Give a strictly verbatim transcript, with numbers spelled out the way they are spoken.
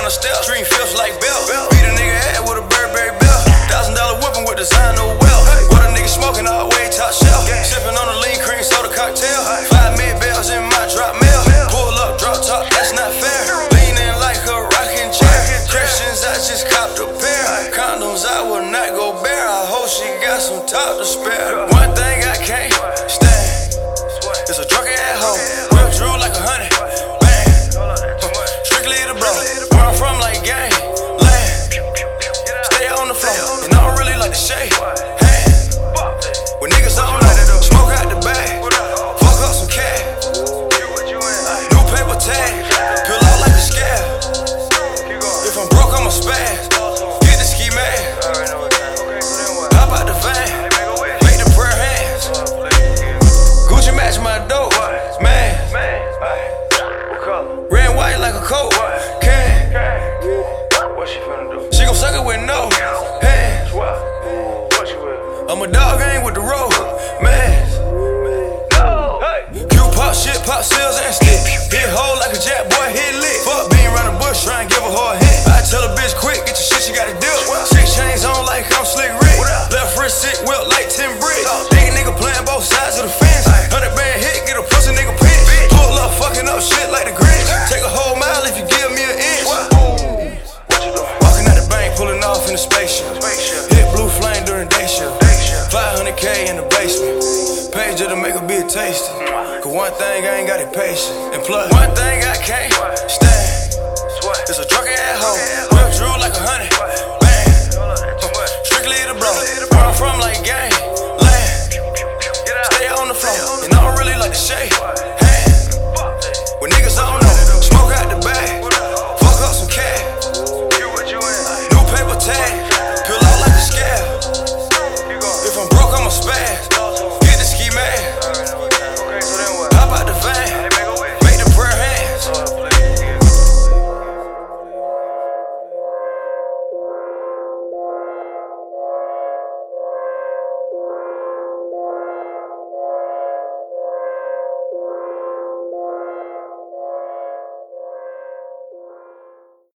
the steps. Street fifths like belt. Beat a nigga head with a Burberry belt. Thousand dollar whipping with design, no well. What a nigga smoking all the way top shelf. Sipping on a lean cream soda cocktail. Five mid bells in my drop mail. Pull up, drop top, that's not fair. Leaning like a rocking chair. Christians, I just copped a pair. Condoms, I will not go bare. I hope she got some top to spare. One thing I can't stand is a drunken at home. Real Drew like a honey. Bang. Strictly the bro. Where I'm from, like gang. Land. Stay on the floor. And I don't really like to shake hands. When niggas don't know, smoke out the bag. Fuck up some cash. New paper tag. Peel out like a scab. If I'm broke, I'ma spaz. Get the ski mask. Hop out the van. Make the prayer hands. Gucci match my dope. Man. Red and white like a coat. Can. She gon' suck it with no hands. I'm a dog, I ain't with the road. Man. Q pop shit, pop seals and stick. Hit hole like a jack boy, hit lit. Fuck being around the bush, try and give a hard hit. I tell a bitch quick, get your shit, she gotta deal. Six chains on like I'm Slick Rick. Left wrist sick, whip like ten bricks. Nigga nigga playing both sides of the fence. Hundred band hit, get a pussy nigga pinch. Pull up, fucking up shit like the Grinch. Take a whole mile if you give me an inch. Walking out the bank, pulling off in the spaceship. Hit blue flame during day shift. five hundred K in the basement. Page just to make a bit tasty. Cause one thing I ain't got it patient. And plus, one thing I can't stand is a drunken at home.